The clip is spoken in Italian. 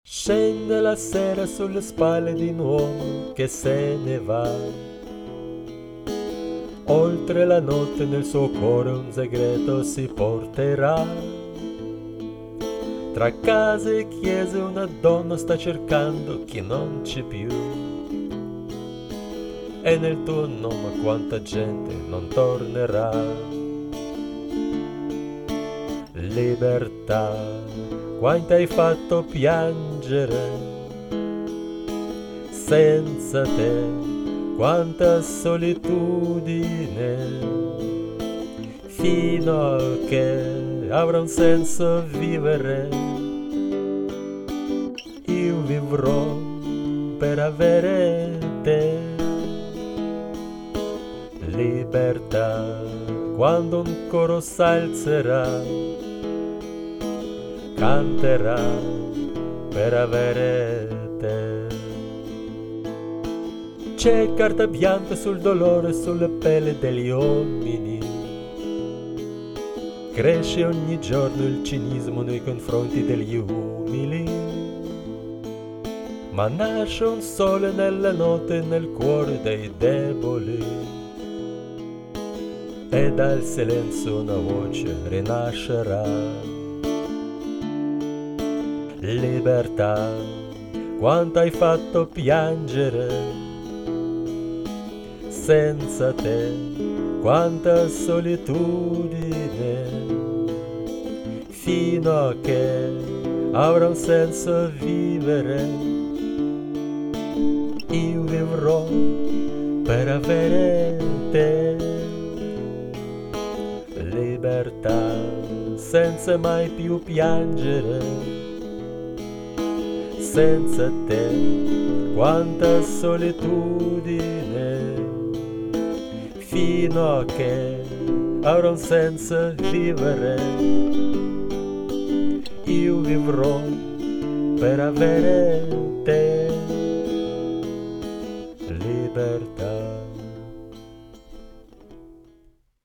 Scende la sera sulle spalle di un uomo che se ne va. Oltre la notte nel suo cuore un segreto si porterà. Tra case e chiese una donna sta cercando chi non c'è più. E nel tuo nome quanta gente non tornerà. Libertà, quanto hai fatto piangere. Senza te, quanta solitudine. Fino a che avrà un senso vivere. Io vivrò per avere te. Libertà, quando un coro s'alzerà, canterà per avere te. C'è carta bianca sul dolore e sulle pelle degli uomini. Cresce ogni giorno il cinismo nei confronti degli umili. Ma nasce un sole nella notte nel cuore dei deboli. E dal silenzio una voce rinascerà. Libertà, quanto hai fatto piangere. Senza te, quanta solitudine. Fino a che avrà un senso vivere. Io vivrò per avere te. Libertà, senza mai più piangere. Senza te, quanta solitudine. Fino a che avrà un senso vivere. Io vivrò per avere te. Libertà.